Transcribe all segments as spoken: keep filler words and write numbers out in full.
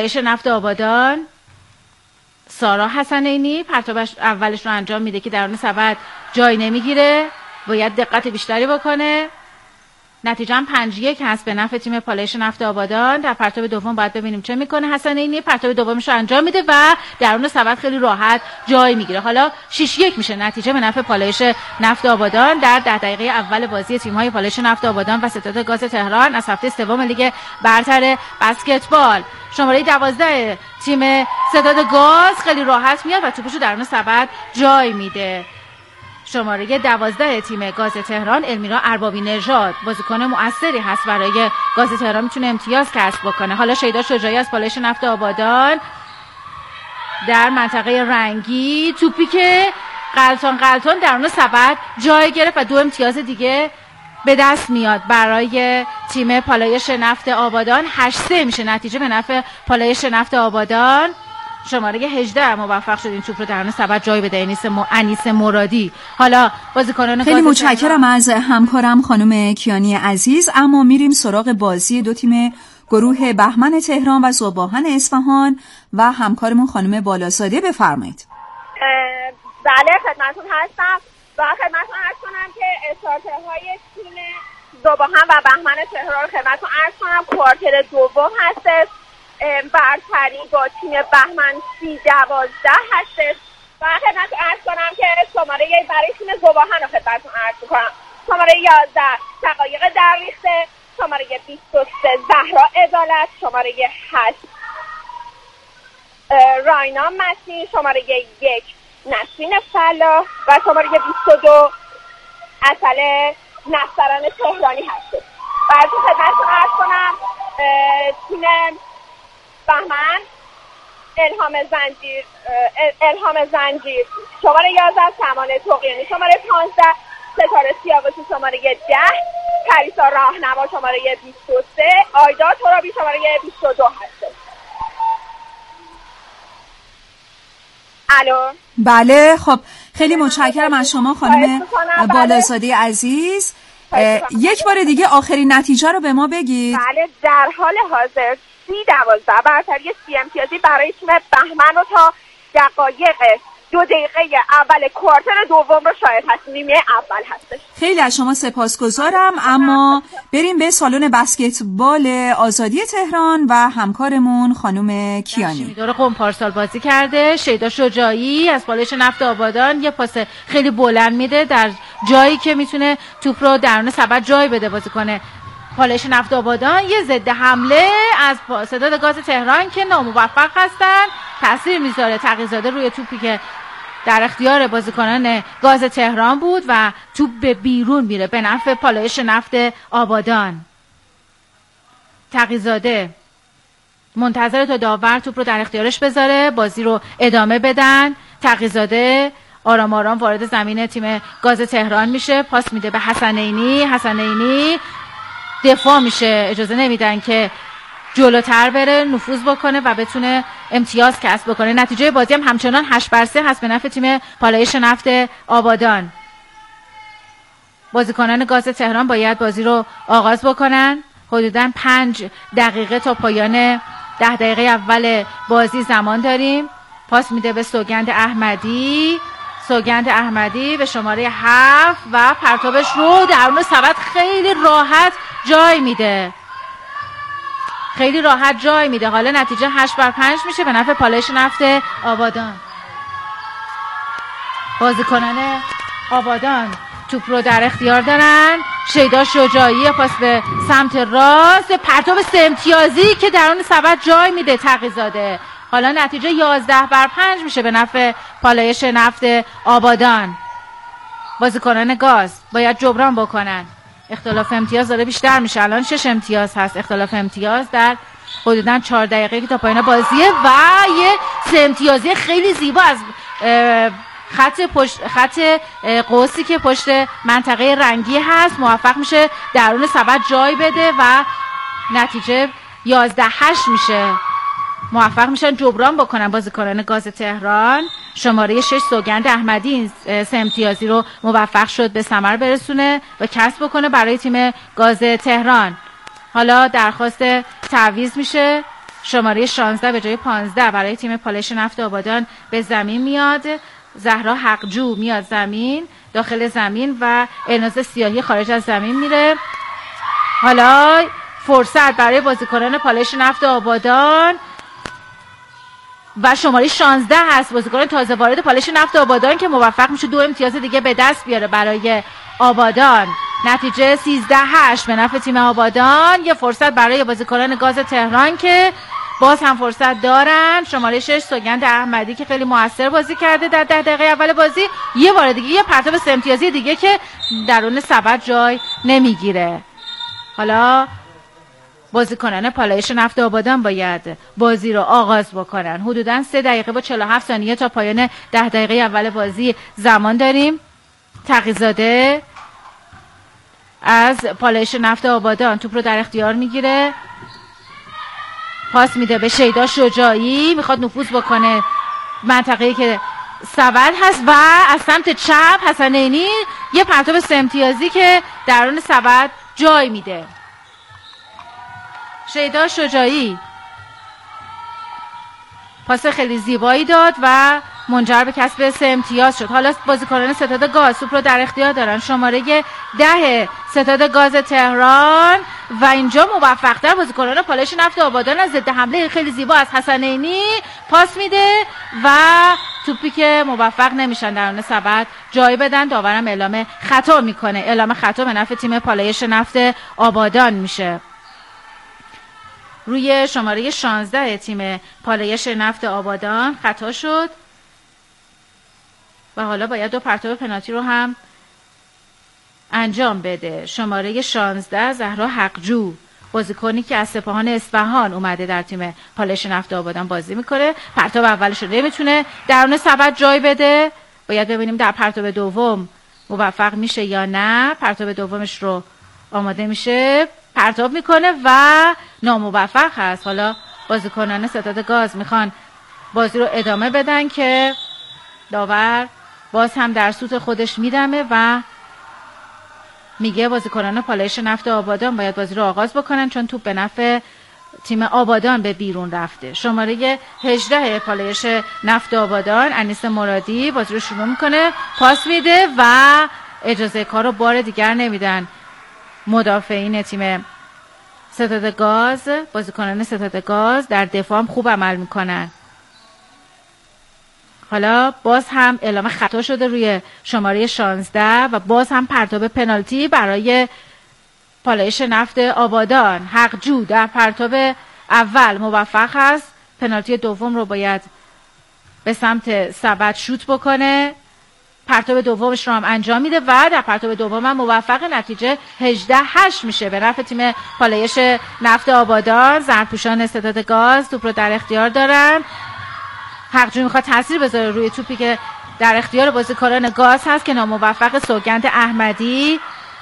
پالایش نفت آبادان سارا حسنینی پرتابش اولش رو انجام میده که درون سبد جای نمیگیره، باید دقت بیشتری بکنه. نتیجه هم پنج یک هست به نفع تیم پالایش نفت آبادان. در پرتاب دوم باید ببینیم چه میکنه حسنینی. پرتاب دومش رو انجام میده و درون سبد خیلی راحت جای میگیره. حالا شش یک میشه نتیجه به نفع پالایش نفت آبادان در ده دقیقه اول بازی تیم‌های پالایش نفت آبادان و ستاد گاز تهران از هفته سوم لیگ برتر بسکتبال. شماره دوازده تیم ستاد گاز خیلی راحت میاد و توپشو درون سبد جای میده. شماره دوازده تیم گاز تهران المیرا اربابی نژاد بازیکن مؤثری هست برای گاز تهران، میتونه امتیاز کسب بکنه. حالا شیدا شجاعی از پالایش نفت آبادان در منطقه رنگی توپی که غلطان غلطان درون سبد جای گرفت و دو امتیاز دیگه به دست میاد برای تیم پالایش نفت آبادان. هشت سه میشه نتیجه به نفع پالایش نفت آبادان. شماره هجده موفق شد این توپ رو درون سبد جای بده، انیس م... انیس مرادی. حالا بازیکنان خیلی متشکرم از همکارم خانم کیانی عزیز. اما میریم سراغ بازی دو تیم گروه بهمن تهران و ذوب‌آهن اصفهان و همکارمون خانم بالازاده. بفرمایید. بله خدمتتون هستم و خدمتتون عرض کنم که استارترهای تیم ذوب‌آهن و بهمن تهران خدمتتون عرض کنم کوارتر دوم هستش. برتری با تیم بهمن سی دوازده هستش و خدمتتون عرض کنم که شماره برای تیم ذوب‌آهن رو خدمتتون عرض کنم. شماره یازده شقایق درریخته، شماره بیست و سه زهرا عدالت، شماره هشت راینا مسیح، شماره یک نسرین فلاح و شماره بیست و دو اصل نصران تهرانی هستش. و از خدمتتون عرض کنم تیم بهمن الهام زنجیر الهام زنجیر شماره یازده سمانه توقیانی، شماره پانزده ستاره سیاوشی، شماره ده پریسا راهنما، شماره بیست و سه آیدا ترابی، شماره بیست و دو هست. الو بله خب خیلی متشکرم از شما خانم بالازاده عزیز. یک بار دیگه آخرین نتیجه رو به ما بگید. بله در حال حاضر سی دوازده برتری سی امتیازی برای تیم بهمن رو تا دقایق دو دقیقه اول کوارتر دوم رو شاهد هستیم. نیمه اول هستش. خیلی از شما سپاسگزارم. اما بریم به سالن بسکتبال آزادی تهران و همکارمون خانم کیانی. دور قم پارسال بازی کرده. شیدا شجاعی از پالایش نفت آبادان یه پاس خیلی بلند میده در جایی که میتونه توپ رو درون سبد جای بده بازیکن پالایش نفت آبادان. یه ضد حمله از ستاد گاز تهران که ناموفق هستن، تاثیر میذاره تقی‌زاده روی توپی که در اختیار بازیکنان گاز تهران بود و توپ به بیرون میره به نفع پالایش نفت آبادان. تقی‌زاده منتظر تا داور توپ رو در اختیارش بذاره بازی رو ادامه بدن. تقی‌زاده آرام آرام وارد زمین تیم گاز تهران میشه، پاس میده به حسنینی. حسنینی دفاع میشه، اجازه نمیدن که جلوتر بره نفوذ بکنه و بتونه امتیاز کسب بکنه. نتیجه بازی هم همچنان هشت بر سه هست به نفع تیم پالایش نفت آبادان. بازیکنان گاز تهران باید بازی رو آغاز بکنن. حدوداً پنج دقیقه تا پایان ده دقیقه اول بازی زمان داریم. پاس میده به سوگند احمدی. سوگند احمدی به شماره هفت و پرتابش رو درون سبد خیلی راحت جای میده. خیلی راحت جای میده. حالا نتیجه هشت بر پنج میشه به نفع پالایش نفت آبادان. بازیکنان آبادان توپ رو در اختیار دارن. شیدا شجاعی پاس به سمت راست، پرتاب سه امتیازی که درون سبد جای میده تقی‌زاده. حالا نتیجه یازده بر پنج میشه به نفع پالایش نفت آبادان. بازیکنان گاز باید جبران بکنن. اختلاف امتیاز داره بیشتر میشه. الان شش امتیاز هست اختلاف امتیاز در حدوداً چهار دقیقه که تا پایان بازیه و یه سه امتیازی خیلی زیبا از خط پشت خط قوسی که پشت منطقه رنگی هست موفق میشه درون سبد جای بده و نتیجه یازده هشت میشه. موفق میشن جبران بکنن بازیکنان گاز تهران. شماره شش سوگند احمدی سه امتیازی رو موفق شد به ثمر برسونه و کسب بکنه برای تیم گاز تهران. حالا درخواست تعویض میشه شماره شانزده به جای پانزده برای تیم پالایش نفت آبادان به زمین میاد. زهرا حقجو میاد زمین، داخل زمین و الناز سیاهی خارج از زمین میره. حالا فرصت برای بازیکنان پالایش نفت آبادان و شماره شانزده هست، بازیکن تازه وارد پالایش نفت آبادان که موفق میشه دو امتیاز دیگه به دست بیاره برای آبادان. نتیجه سیزده هشت به نفع تیم آبادان. یه فرصت برای بازیکنان گاز تهران که باز هم فرصت دارن. شماره شش سوگند احمدی که خیلی موثر بازی کرده در ده دقیقه اول بازی، یه بار دیگه یه پرتاب سه امتیازی دیگه که درون سبد جای نمیگیره. حالا بازیکنان پالایش نفت آبادان باید بازی رو آغاز بکنن. حدوداً سه دقیقه با چهل و هفت ثانیه تا پایان ده دقیقه اول بازی زمان داریم. تقی‌زاده از پالایش نفت آبادان توپ رو در اختیار میگیره، پاس میده به شیدا شجاعی، میخواد نفوذ بکنه منطقه‌ای که سبد هست و از سمت چپ حسن عینی یه پرتاب سه امتیازی که درون سبد جای میده. شیدا شجاعی پاس خیلی زیبایی داد و منجر به کسب سه امتیاز شد. حالا بازیکنان ستاد گاز توپ رو در اختیار دارن. شماره ده ستاد گاز تهران و اینجا موفق‌تر بازیکنان پالایش نفت آبادان از ضد حمله خیلی زیبا از حسن عینی پاس میده و توپی که موفق نمیشن درون سبد جای بدن. داورم اعلام خطا میکنه. اعلام خطا به نفع تیم پالایش نفت آبادان میشه. روی شماره شانزده تیم پالایش نفت آبادان خطا شد و حالا باید دو پرتاب پنالتی رو هم انجام بده. شماره شانزده زهرا حقجو، بازیکنی که از سپاهان اصفهان اومده در تیم پالایش نفت آبادان بازی میکنه، پرتاب اولش رو نمیتونه درون سبد جای بده. باید ببینیم در پرتاب دوم موفق میشه یا نه. پرتاب دومش رو آماده میشه، پرتاب میکنه و ناموفق هست. حالا بازیکنان ستاد گاز میخوان بازی رو ادامه بدن که داور باز هم در سوت خودش میدمه و میگه بازیکنان پالایش نفت آبادان باید بازی رو آغاز بکنن چون توپ به نفع تیم آبادان به بیرون رفته. شماره هجده پالایش نفت آبادان انیس مرادی بازی رو شروع میکنه، پاس میده و اجازه کار رو بار دیگر نمیدن مدافعین تیم ستاد گاز. بازیکنان ستاد گاز در دفاع هم خوب عمل میکنن. حالا باز هم اعلام خطا شده روی شماره شانزده و باز هم پرتاب پنالتی برای پالایش نفت آبادان. حقجو در پرتاب اول موفق هست، پنالتی دوم رو باید به سمت سبد شوت بکنه. پرتاب دومش رو هم انجام میده و در پرتاب دوم هم موفق. نتیجه هجده هشت میشه به نفع تیم پالایش نفت آبادان. زرپوشان ستاد گاز توپ رو در اختیار دارن. حقجو میخواد تاثیر بذاره روی توپی که در اختیار بازیکنان گاز هست که ناموفق. سوگند احمدی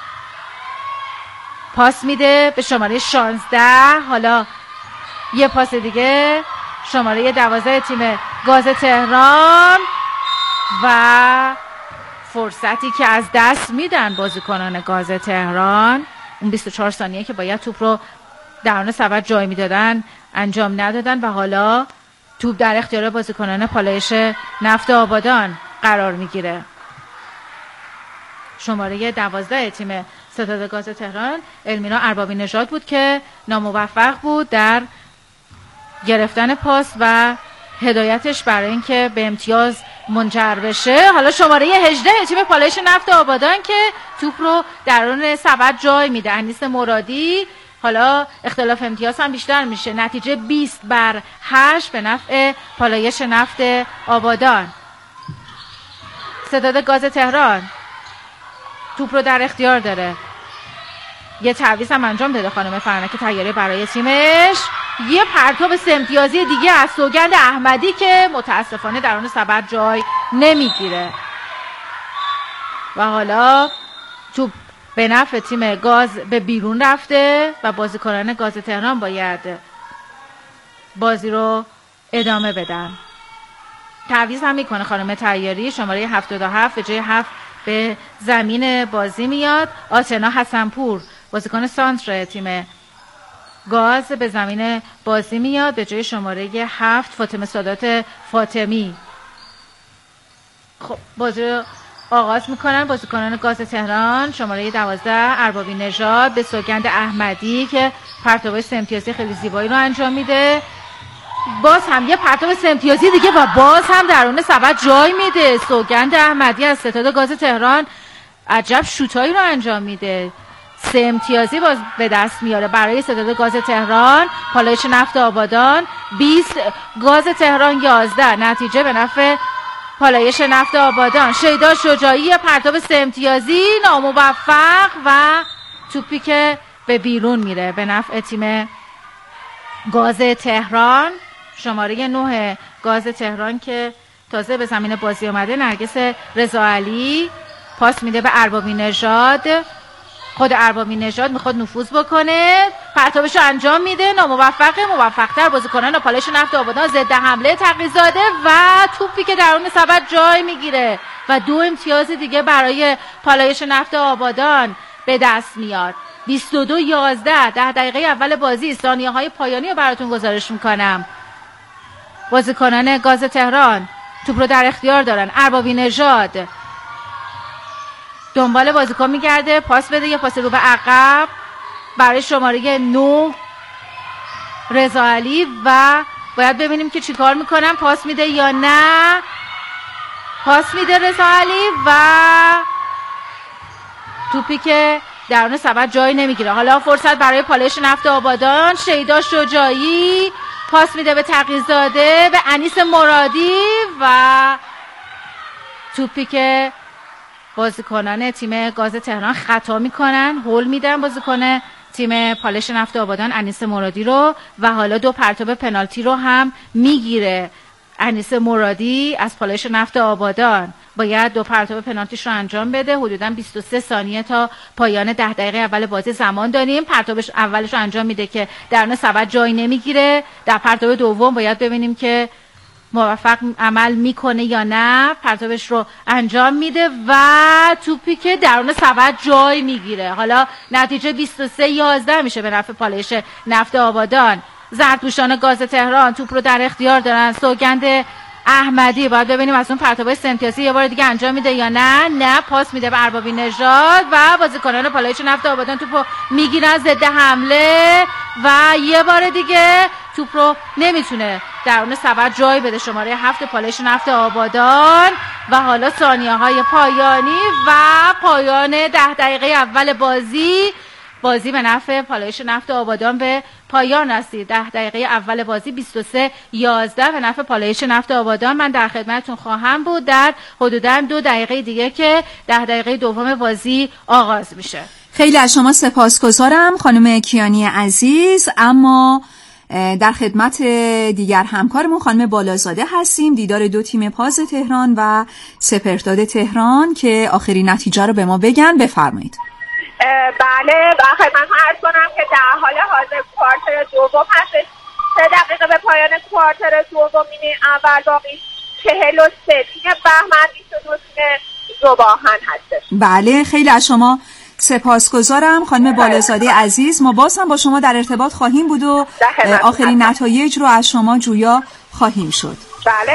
پاس میده به شماره شانزده. حالا یه پاس دیگه شماره دوازده تیم گاز تهران و فرصتی که از دست میدن بازیکنان گاز تهران. اون بیست و چهار ثانیه که باید توپ رو درون سبد جای میدادن انجام ندادن و حالا توپ در اختیار بازیکنان پالایش نفت آبادان قرار میگیره. شماره دوازده تیم ستاد گاز تهران المینا اربابی نژاد بود که ناموفق بود در گرفتن پاس و هدایتش برای اینکه به امتیاز منجر بشه. حالا شماره هجده تیم پالایش نفت آبادان که توپ رو درون سبد جای میده انیس مرادی. حالا اختلاف امتیاز هم بیشتر میشه. نتیجه بیست بر هشت به نفع پالایش نفت آبادان. ستاد گاز تهران توپ رو در اختیار داره. یه تعویض هم انجام داده خانم فرنک طیاری برای تیمش. یه پرتاب سه امتیازی دیگه از سوگند احمدی که متاسفانه درون سبد جای نمیگیره و حالا توپ به نفع تیم گاز به بیرون رفته و بازیکنان گاز تهران باید بازی رو ادامه بدن. تعویض هم میکنه خانم طیاری. شماره هفتاد و هفت به جای هفت به زمین بازی میاد. آتنا حسنپور بازیکن سانتر تیم گاز به زمین بازی میاد به جای شماره هفت فاطمه سادات فاطمی. خب بازی رو آغاز میکنن بازیکنان گاز تهران. شماره دوازده اربابی نژاد به سوگند احمدی که پرتاب سه امتیازی خیلی زیبایی رو انجام میده. باز هم یه پرتاب سه امتیازی دیگه و باز هم درون سبد جای میده. سوگند احمدی از ستاد گاز تهران عجب شوتایی رو انجام میده. سه امتیازی باز به دست میاره برای ستاد گاز تهران. پالایش نفت آبادان بیست گاز تهران یازده. نتیجه به نفع پالایش نفت آبادان. شیدا شجاعی پرتاب سه امتیازی ناموفق و توپی که به بیرون میره به نفع تیم گاز تهران. شماره نه گاز تهران که تازه به زمین بازی آمده نرگس رضاعلی پاس میده به اربابی نژاد. خود اربابی نژاد میخواد نفوذ بکنه پرتابش رو انجام میده ناموفقه. موفق‌تر بازیکنان پالایش نفت آبادان ضد حمله تقی‌زاده و توپی که درون سبد جای میگیره و دو امتیاز دیگه برای پالایش نفت آبادان به دست میاد. بیست و دو یازده ده دقیقه اول بازی. ثانیه های پایانی رو براتون گزارش میکنم. بازیکنان گاز تهران توپ رو در اختیار دارن. اربابی نژاد دنبال بازیکن میگرده پاس بده یه پاس رو به عقب برای شماره نه رضاعلی و باید ببینیم که چی کار میکنن. پاس میده یا نه. پاس میده رضاعلی و توپی که درون سبد جای نمیگیره. حالا فرصت برای پالایش نفت آبادان. شیدا شجاعی پاس میده به تقی‌زاده به انیس مرادی و توپی که بازیکنان تیم گاز تهران خطا میکنن هول میدن بازیکن تیم پالایش نفت آبادان انیس مرادی رو و حالا دو پرتاب پنالتی رو هم میگیره. انیس مرادی از پالایش نفت آبادان باید دو پرتاب پنالتیش رو انجام بده. حدوداً بیست و سه ثانیه تا پایان ده دقیقه اول بازی زمان داریم. پرتابش اولش رو انجام میده که درون سبد جای نمیگیره. در پرتاب دوم باید ببینیم که موفق عمل میکنه یا نه. پرتابش رو انجام میده و توپی که درون سبد جای میگیره. حالا نتیجه بیست و سه یازده میشه به نفع پالایش نفت آبادان. زرتوشان گاز تهران توپ رو در اختیار دارن. سوگند احمدی باید ببینیم از اون پرتابای سه امتیازی یه بار دیگه انجام میده یا نه. نه پاس میده به اربابی نژاد و بازیکنان پالایش نفت آبادان توپو میگیرن ضد حمله و یه بار دیگه توپ رو نمیتونه درون سبد جای بده شماره هفت پالایش نفت آبادان. و حالا ثانیه های پایانی و پایان ده دقیقه اول بازی. بازی به نفع پالایش نفت آبادان به پایان رسید. ده دقیقه اول بازی بیست و سه یازده به نفع پالایش نفت آبادان. من در خدمتتون خواهم بود در حدوداً دو دقیقه دیگه که ده دقیقه دوم بازی آغاز میشه. خیلی از شما سپاسگزارم خانم کیانی عزیز. اما در خدمت دیگر همکارمون خانم بالازاده هستیم. دیدار دو تیم پاز تهران و سپهرداد تهران که آخرین نتیجه رو به ما بگن. بفرمایید. بله و خدمتتون عرض کنم که در حال حاضر کوارتر دوم هستش. سه دقیقه به پایان کوارتر دوم نیمه اول باقی چهل و سه. تیم بهمن بیست و دو تیم زوباهن هستش. بله خیلی از شما سپاسگزارم خانم بالازاده عزیز. ما باز هم با شما در ارتباط خواهیم بود و آخرین نتایج رو از شما جویا خواهیم شد. بله.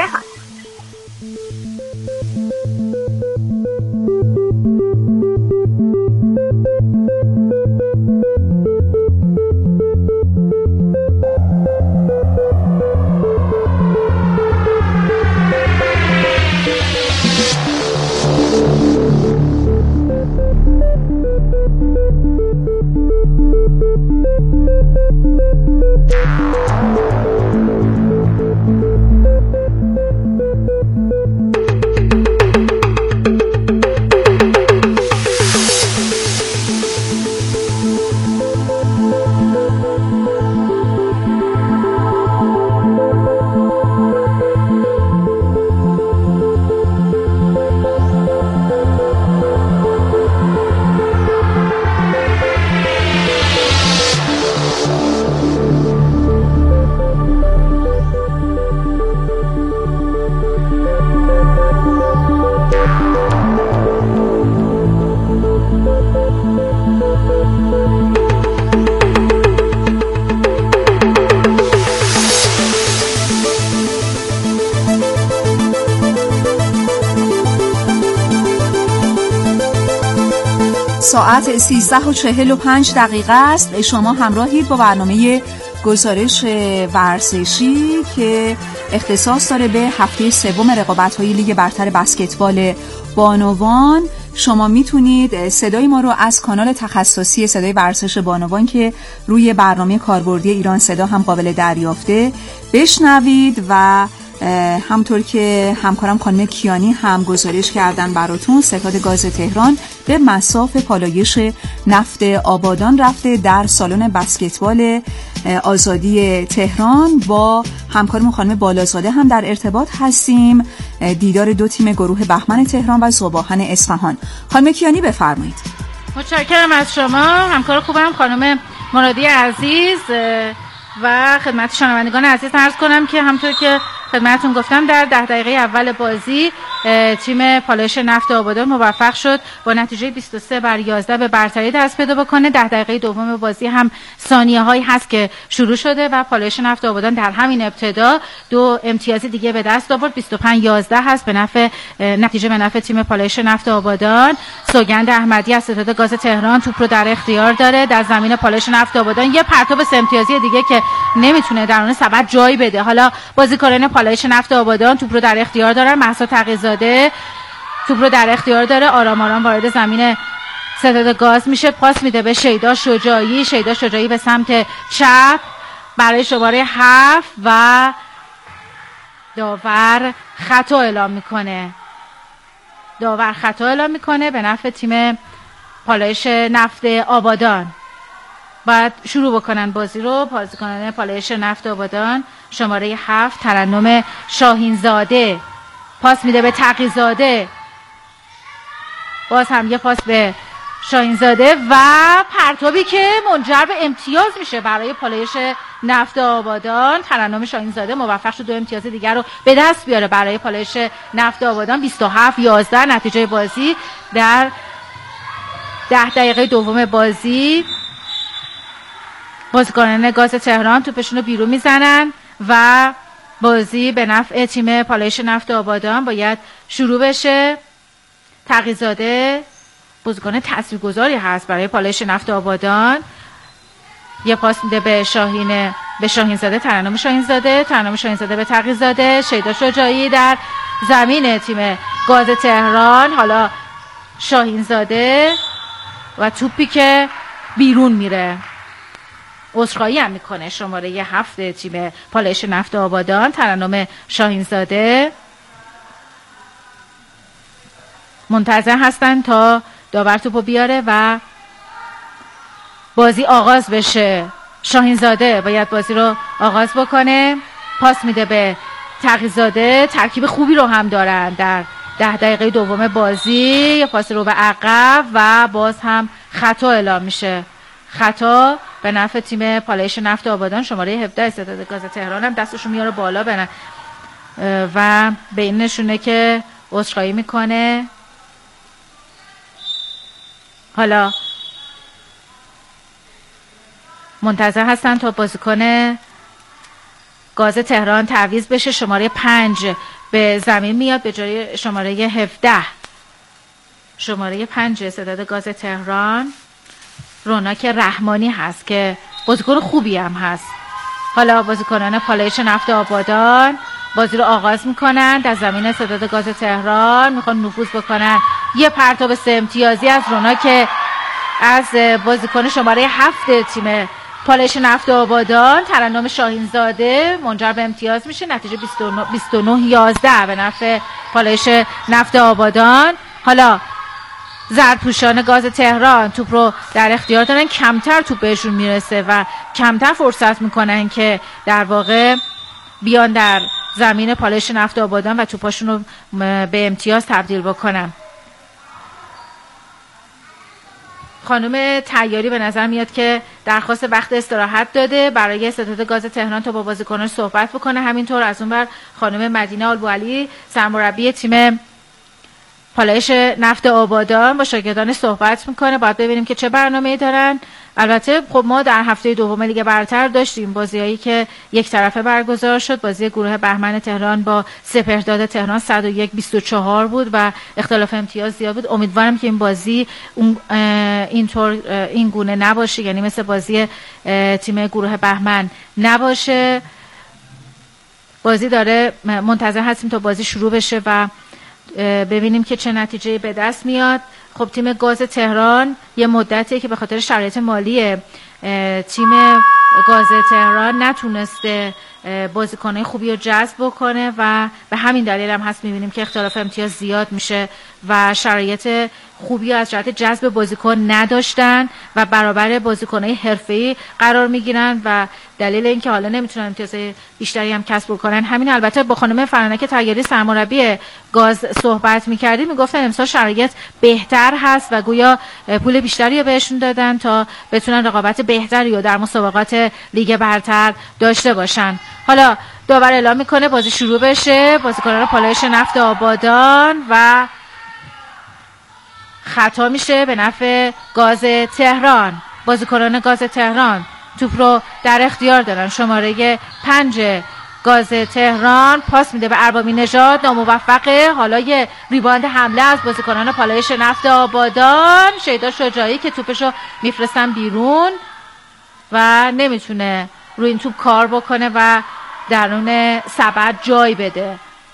ساعت سیزده و چهل و پنج دقیقه است. شما همراهید با برنامه گزارش ورزشی که اختصاص داره به هفته سوم رقابت‌های لیگ برتر بسکتبال بانوان. شما میتونید صدای ما رو از کانال تخصصی صدای ورزش بانوان که روی برنامه کاربردی ایران صدا هم قابل دریافته بشنوید و همطور که همکارم خانم کیانی هم گزارش کردن براتون، ستاد گاز تهران به مصاف پالایش نفت آبادان رفته. در سالن بسکتبال آزادی تهران با همکارم خانم بالازاده هم در ارتباط هستیم. دیدار دو تیم گروه بهمن تهران و ذوباهن اصفهان. خانم کیانی بفرمایید. متشکرم از شما همکار خوبم خانم مرادی عزیز و خدمت شنوندگان عزیز عرض کنم که همطور که خدمتتون گفتم در ده دقیقه اول بازی تیم پالایش نفت آبادان موفق شد با نتیجه بیست و سه بر یازده به برتری دست پیدا بکنه. ده دقیقه دوم بازی هم ثانیه هایی هست که شروع شده و پالایش نفت آبادان در همین ابتدا دو امتیاز دیگه به دست آورد. بیست و پنج یازده هست به نفع نتیجه به نفع تیم پالایش نفت آبادان. سوگند احمدی از ستاد گاز تهران توپ رو در اختیار داره در زمین پالایش نفت آبادان. یه پرتاب سه امتیازی دیگه که نمیتونه درون سبد جای بده. حالا بازیکنان پالایش نفت آبادان توپ رو در اختیار دارن. مهسا تقی‌زاده توپ رو در اختیار داره، آرام آرام وارد زمین ستاد گاز میشه، پاس میده به شیدا شجاعی. شیدا شجاعی به سمت چپ برای شماره هفت و داور خطا اعلام میکنه. داور خطا اعلام میکنه به نفع تیم پالایش نفت آبادان. باید شروع بکنن بازی رو بازیکنان پالایش نفت آبادان. شماره هفت ترنم شاهینزاده پاس میده به تقی‌زاده، باز هم یه پاس به شاهینزاده و پرتابی که منجر به امتیاز میشه برای پالایش نفت آبادان. ترنم شاهینزاده موفق شد دو امتیاز دیگر رو به دست بیاره برای پالایش نفت آبادان. بیست و هفت یازده نتیجه بازی در ده دقیقه دوم بازی. بازیکنان گاز تهران توپشون رو بیرون میزنن و بازی به نفع تیم پالایش نفت آبادان باید شروع بشه. تقی‌زاده بازیکن تاثیرگذاری هست برای پالایش نفت آبادان. یه پاس میده به شاهین به شاهینزاده ترنم شاهینزاده ترنم شاهینزاده به تقی‌زاده. شیدا شجاعی در زمین تیم گاز تهران. حالا شاهینزاده و توپی که بیرون میره. عذرخواهی هم میکنه شماره یه هفت تیم پالایش نفت آبادان ترنم شاهینزاده. منتظر هستن تا داور توپو بیاره و بازی آغاز بشه. شاهینزاده باید بازی رو آغاز بکنه. پاس میده به تقی‌زاده. ترکیب خوبی رو هم دارن در ده دقیقه دوم بازی. یه پاس رو به عقب و باز هم خطا اعلام میشه. خطا به نفع تیم پالایش نفت آبادان. شماره هفده ستاد گاز تهران هم دستشو میاره بالا بنن و به این نشونه که عذرخواهی میکنه. حالا منتظر هستن تا بازیکن گاز تهران تعویض بشه. شماره پنج به زمین میاد به جای شماره هفده. شماره پنج ستاد گاز تهران روناک رحمانی هست که بازیکن خوبی هم هست. حالا بازیکنان پالایش نفت آبادان بازی رو آغاز میکنن در زمین ستاد گاز تهران. میخوان نفوذ بکنن. یه پرتاب سه امتیازی از روناک از بازیکن شماره هفت تیم پالایش نفت آبادان ترنم شاهینزاده منجر به امتیاز میشه. نتیجه بیست و نه یازده به نفع پالایش نفت آبادان. حالا زرپوشان گاز تهران توپ رو در اختیار دارن. کمتر توپ بهشون میرسه و کمتر فرصت میکنن که در واقع بیان در زمین پالایش نفت آبادان و توپاشون رو به امتیاز تبدیل بکنن. خانم طیاری به نظر میاد که درخواست وقت استراحت داده برای ستاد گاز تهران تا با بازیکناش صحبت بکنه. همینطور از اون بر خانم مدینه آلبوعلی سرمربی تیم پالایش نفت آبادان با شاگردان صحبت میکنه. باید ببینیم که چه برنامه‌ای دارن البته خب ما در هفته دوم لیگ برتر داشتیم بازیایی که یک طرفه برگزار شد. بازی گروه بهمن تهران با سپهرداد تهران صد و یک بیست و چهار بود و اختلاف امتیاز زیاد بود. امیدوارم که این بازی اون اینطور این گونه نباشه، یعنی مثل بازی تیم گروه بهمن نباشه. بازی داره، منتظر هستیم تا بازی شروع بشه و ببینیم که چه نتیجه به دست میاد. خب تیم گاز تهران یه مدتیه که به خاطر شرایط مالی تیم گاز تهران نتونسته بازیکنای خوبی رو جذب بکنه و به همین دلیل هم هست میبینیم که اختلاف امتیاز زیاد میشه و شرایط خوبی از جهت جذب بازیکن نداشتن و برابر بازیکنای حرفه‌ای قرار میگیرن و دلیل اینکه حالا نمیتونن امتیاز بیشتری هم کسب کنن همین. البته با خانم فرانک طیاری سرمربی گاز صحبت میکردیم، میگفتن امسال شرایط بهتر هست و گویا پول بیشتری رو بهشون دادن تا بتونن رقابت بهتری رو در مسابقات لیگ برتر داشته باشن. حالا داور اعلام میکنه بازی شروع بشه. بازیکنان پالایش نفت آبادان و خطا میشه به نفع گاز تهران. بازیکنان گاز تهران توپ رو در اختیار دارن. شماره پنج گاز تهران پاس میده به اربابی نژاد، ناموفقه. حالا یه ریباند حمله از بازیکنان پالایش نفت آبادان. شیدا شجاعی که توپش رو میفرستن بیرون و نمیتونه روی این توپ کار بکنه و درون سبد جای بده.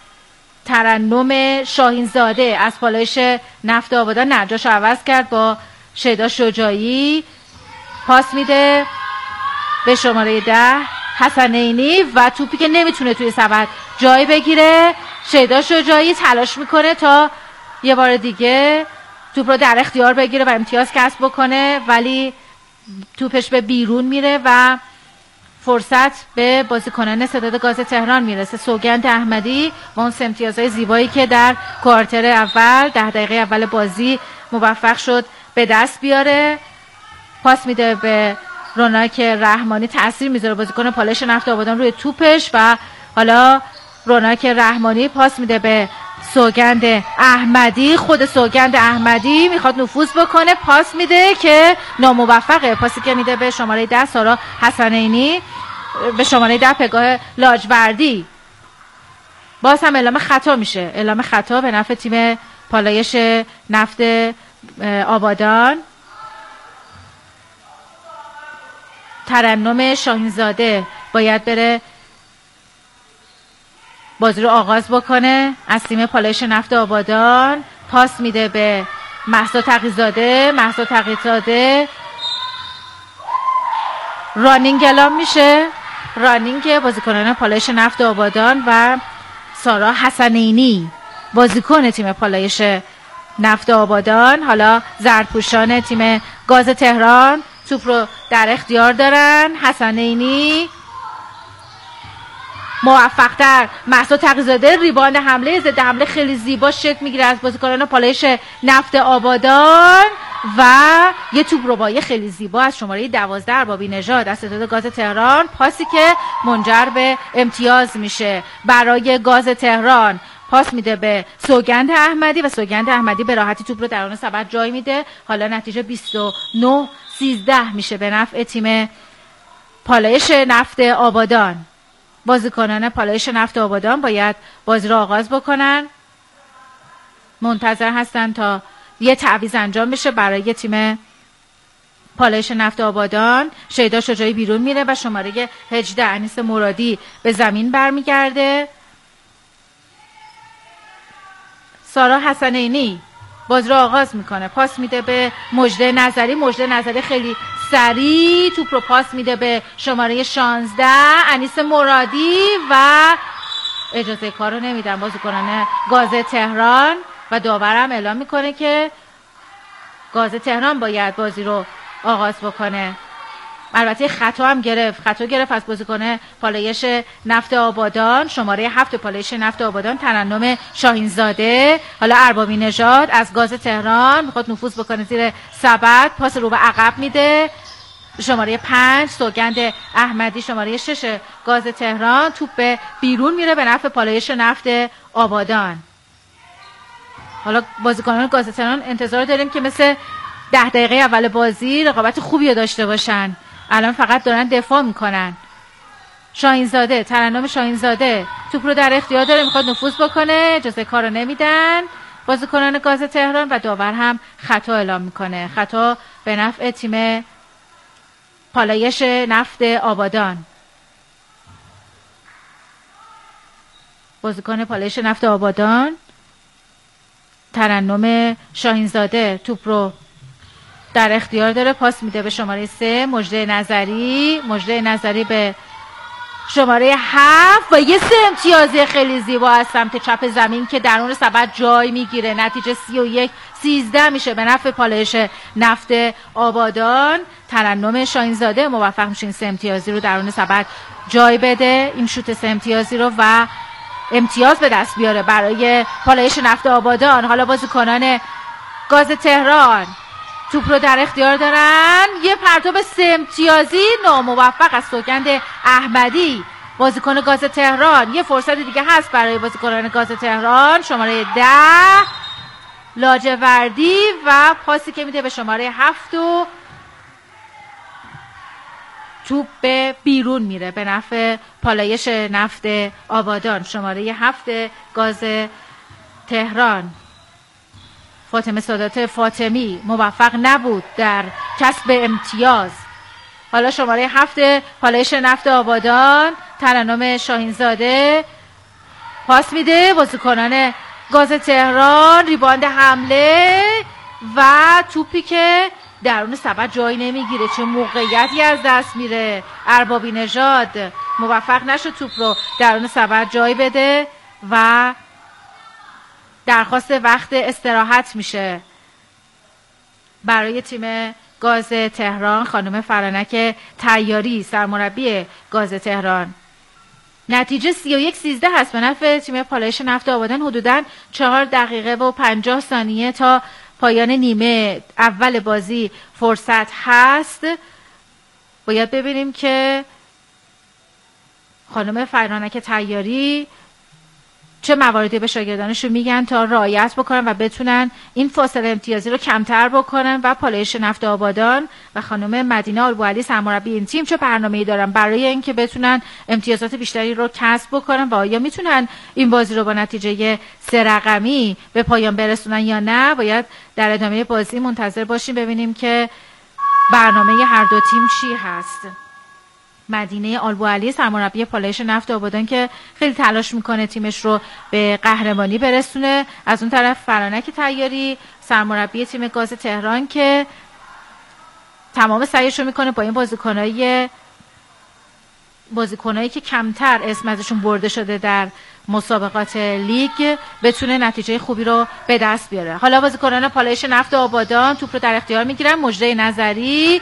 ترنم شاهینزاده از پالایش نفت آبادان نجاش عوض کرد با شیدا شجاعی. پاس میده به شماره ده حسنینی و توپی که نمیتونه توی سبد جای بگیره. شیدا شجاعی تلاش میکنه تا یه بار دیگه توپ رو در اختیار بگیره و امتیاز کسب بکنه، ولی توپش به بیرون میره و فرصت به بازیکنان ستاد گاز تهران میرسه. سوگند احمدی و اون سه امتیازهای زیبایی که در کوارتر اول ده دقیقه اول بازی موفق شد به دست بیاره. پاس میده به روناک رحمانی، تأثیر میذاره بازیکن پالایش نفت آبادان روی توپش و حالا روناک رحمانی پاس میده به سوگند احمدی. خود سوگند احمدی میخواد نفوذ بکنه، پاس میده که ناموفقه. پاسی که میده به شماره ده سارا حسنینی، به شماره ده پگاه لاجوردی. باز هم اعلام خطا میشه، اعلام خطا به نفع تیم پالایش نفت آبادان. ترنم شاهینزاده باید بره بازی رو آغاز بکنه از تیم پالایش نفت آبادان. پاس میده به مهسا تقی‌زاده. مهسا تقی‌زاده رانینگ اعلام میشه، رانینگ بازیکنان پالایش نفت آبادان و سارا حسنینی بازیکن تیم پالایش نفت آبادان. حالا زردپوشان تیم گاز تهران توپ رو در اختیار دارن. حسنینی موفق‌تر. مهسا تقی‌زاده ریباند حمله ضد حمله خیلی زیبا شکل میگیره از بازیکنان پالایش نفت آبادان و یه توپ ربایی خیلی زیبا از شماره دوازده اربابی نژاد از ستاد گاز تهران. پاسی که منجر به امتیاز میشه برای گاز تهران. پاس میده به سوگند احمدی و سوگند احمدی به راحتی توپ رو درون سبد جای میده. حالا نتیجه بیست و نه سیزده میشه به نفع تیم پالایش نفت آبادان. بازیکنان پالایش نفت آبادان باید بازی رو آغاز بکنن. منتظر هستن تا یه تعویض انجام بشه برای تیم پالایش نفت آبادان. شیدا شجاعی بیرون میره و شماره هجده انیس مرادی به زمین برمیگرده. سارا حسنینی بازی رو آغاز میکنه، پاس میده به مژده نظری. مژده نظری خیلی سریع توپ رو پاس میده به شماره شانزده انیس مرادی و اجازه کار رو نمیدن بازیکنان گاز تهران و داورم اعلام میکنه که گاز تهران باید بازی رو آغاز بکنه. البته خطا هم گرفت، خطا گرفت از بازیکن پالایش نفت آبادان، شماره هفت پالایش نفت آبادان ترنم شاهینزاده. حالا اربابی نژاد از گاز تهران میخواد نفوذ بکنه زیر سبد، پاس رو به عقب میده. شماره پنج سوگند احمدی، شماره شش گاز تهران. توپ به بیرون میره به نفع پالایش نفت آبادان. حالا بازیکنان گاز تهران انتظار داریم که مثل ده دقیقه اول بازی رقابت خوبی رو داشته باشن. الان فقط دارن دفاع میکنن. شاهینزاده، ترنم شاهینزاده توپ رو در اختیار داره، میخواد نفوذ بکنه، اجازه کار رو نمیدن بازیکنان گاز تهران و داور هم خطا اعلام میکنه. خطا به نفع تیم پالایش نفت آبادان. بازیکن پالایش نفت آبادان ترنم شاهینزاده توپ رو در اختیار داره، پاس میده به شماره سه مژده نظری. مژده نظری به شماره هفت و یه سه امتیازی خیلی زیبا از سمت چپ زمین که درون سبد جای میگیره. نتیجه سی و یک سیزده میشه به نفع پالایش نفت آبادان. ترنم شاهینزاده موفق میشه این سه امتیازی رو درون سبد جای بده، این شوت سه امتیازی رو، و امتیاز به دست بیاره برای پالایش نفت آبادان. حالا بازیکنان گاز تهران توپ رو در اختیار دارن، یه پرتاب سه امتیازی ناموفق از سوگند احمدی بازیکن گاز تهران. یه فرصت دیگه هست برای بازیکنان گاز تهران، شماره ده لاجوردی و پاسی که میده به شماره هفت و توپ به بیرون میره به نفع پالایش نفت آبادان. شماره هفت گاز تهران فاطمه سادات فاطمی موفق نبود در کسب امتیاز. حالا شماره هفت پالایش نفت آبادان ترنم شاهینزاده پاس میده، بازیکنان گاز تهران ریباند حمله و توپی که درون سبد جایی نمیگیره. چه موقعیتی از دست میره. اربابی نژاد موفق نشد توپ رو درون سبد جای بده و درخواست وقت استراحت میشه برای تیم گاز تهران. خانم فرانک طیاری سرمربی گاز تهران. نتیجه سی و یک سیزده هست به نفع تیم پالایش نفت آبادان. حدوداً چهار دقیقه و پنجاه ثانیه تا پایان نیمه اول بازی فرصت هست. باید ببینیم که خانم فرانک طیاری چه مواردی به شاگردانشون میگن تا رعایت بکنن و بتونن این فاصله امتیازی رو کمتر بکنن و پالایش نفت آبادان و خانم مدینه آلبوعلی سرمربی این تیم چه برنامه‌ای دارن برای اینکه بتونن امتیازات بیشتری رو کسب بکنن و آیا میتونن این بازی رو با نتیجه سه رقمی به پایان برسونن یا نه. باید در ادامه بازی منتظر باشیم ببینیم که برنامه هر دو تیم چی هست. مدینه آلبوعلی سرمربی پالایش نفت آبادان که خیلی تلاش میکنه تیمش رو به قهرمانی برسونه. از اون طرف فرانک طیاری سرمربی تیم گاز تهران که تمام سعیش رو میکنه با این بازیکنای بازیکنایی که کمتر اسم ازشون برده شده در مسابقات لیگ بتونه نتیجه خوبی رو به دست بیاره. حالا بازیکنان پالایش نفت آبادان توپ رو در اختیار میگیرن. مژده نظری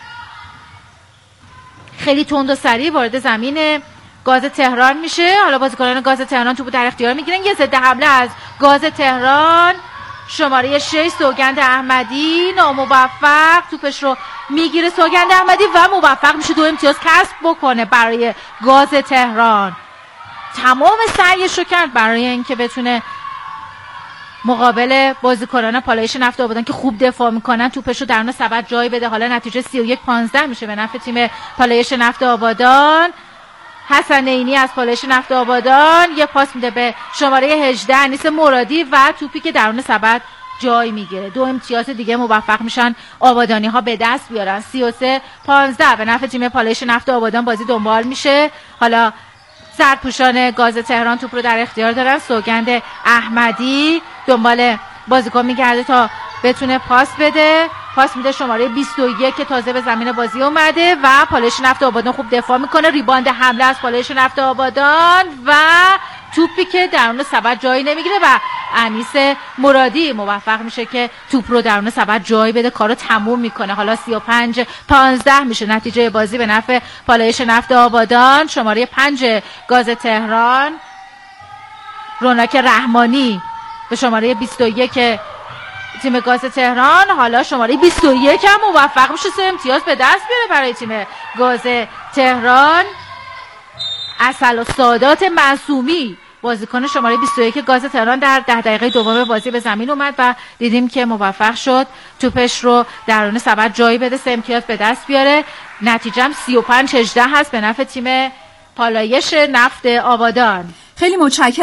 خیلی تند و سریع وارد زمین گاز تهران میشه. حالا بازیکنان گاز تهران توپو در اختیار میگیرن. یه ضد حمله از گاز تهران، شماره شش سوگند احمدی ناموفق توپش رو میگیره سوگند احمدی و موفق میشه دو امتیاز کسب بکنه برای گاز تهران. تمام سعیش رو کرد برای اینکه بتونه مقابل بازیکنان پالایش نفت آبادان که خوب دفاع میکنن توپش رو درون سبد جای بده. حالا نتیجه سی و یک پانزده میشه به نفع تیم پالایش نفت آبادان. حسن عینی از پالایش نفت آبادان یه پاس میده به شماره هجده انیس مرادی و توپی که درون سبد جای میگیره. دو امتیاز دیگه موفق میشن آبادانی ها به دست بیارن. سی و سه پانزده به نفع تیم پالایش نفت آبادان. بازی دنبال میشه. حالا سرپوشان گاز تهران توپ رو در اختیار دارن. سوگند احمدی دنبال بازیکن میگرده تا بتونه پاس بده. پاس میده شماره بیست و یک که تازه به زمین بازی اومده و پالایش نفت آبادان خوب دفاع میکنه. ریباند حمله از پالایش نفت آبادان و توپی که درون سبد جایی نمیگیره و انیس مرادی موفق میشه که توپ رو درون سبد جای بده، کارو تموم میکنه. حالا سی و پنج پانزده میشه نتیجه بازی به نفع پالایش نفت آبادان. شماره پنج گاز تهران رونق رحمانی به شماره بیست و یک تیم گاز تهران. حالا شماره بیست و یک هم موفق میشه سه امتیاز به دست بیاره برای تیم گاز تهران. اصل و سادات معصومی بازیکن شماره بیست و یک گاز تهران در ده دقیقه دوم بازی به زمین اومد و دیدیم که موفق شد توپش رو درون سبد جایی بده، سه امتیاز به دست بیاره. نتیجه‌ام سی و پنج هجده هست به نفع تیم پالایش نفت آبادان. خیلی متشکرم.